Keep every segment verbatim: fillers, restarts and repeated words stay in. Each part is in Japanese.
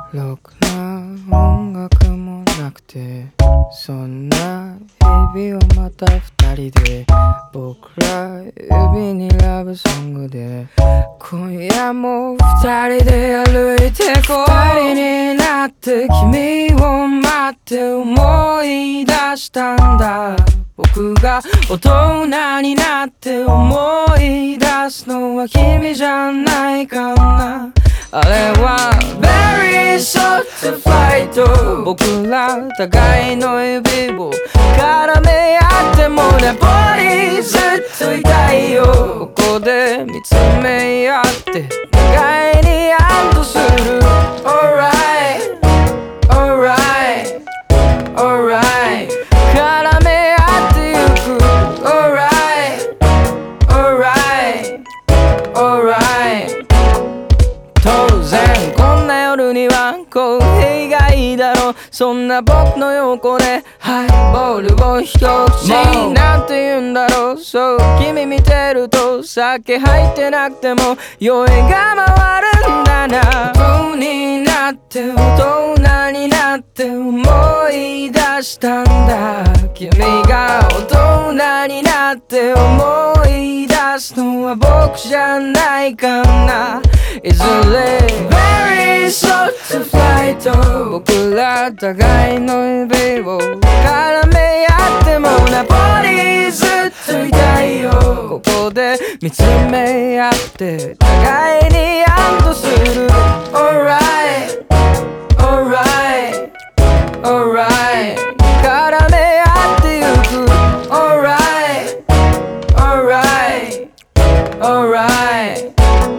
ろくな音楽もなくて、そんな日々をまた二人で、僕ら指にラブソングで、今夜も二人で歩いてこう。二人になって君を待って思い出したんだ。僕が大人になって思い出すのは君じゃないかな。あれは Very short flight、 僕ら互いの指を絡め合ってもね、ポリずっといたいよ。ここで見つめ合って互いに安堵する。 Alright Alright Alright 絡め合ってゆく。 Alright Alright Alright 当然こんな夜にはコーヒーがいいだろう。そんな僕の横でハイボールを一口なんて言うんだろう。そう君見てると酒入ってなくても酔いが回るんだな。大人になって大人になって思い出したんだ。君が大人になって思い出すのは僕じゃないかな。いずれ Very short flight、 僕ら互いの指を絡め合ってもナポリずっといたいよ。ここで見つめ合って互いに安堵する。 Alright Alright Alright 絡め合ってゆく。 Alright Alright Alright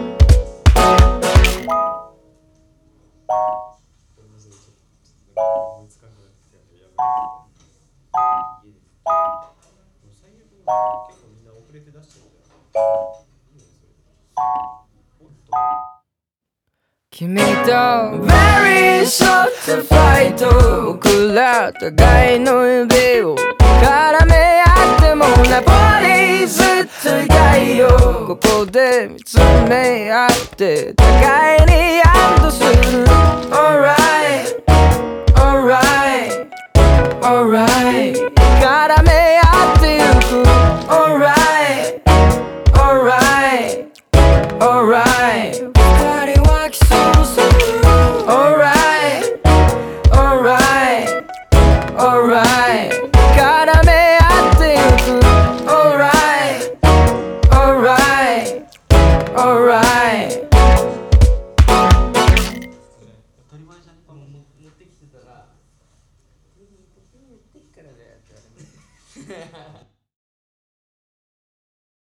君と Very short flight、 僕ら互いの指を絡め合ってもナポリずっといたいよ。ここで見つめ合って互いに安堵する。 Alright Alright Alright 絡め合ってゆく。 Alright Alright Alright 二人は競うする。 Alright Alright Alright 絡め合ってゆく。 Alright Alright Alright 当たり前じゃん。持ってきてたら持ってきてからだよって言われます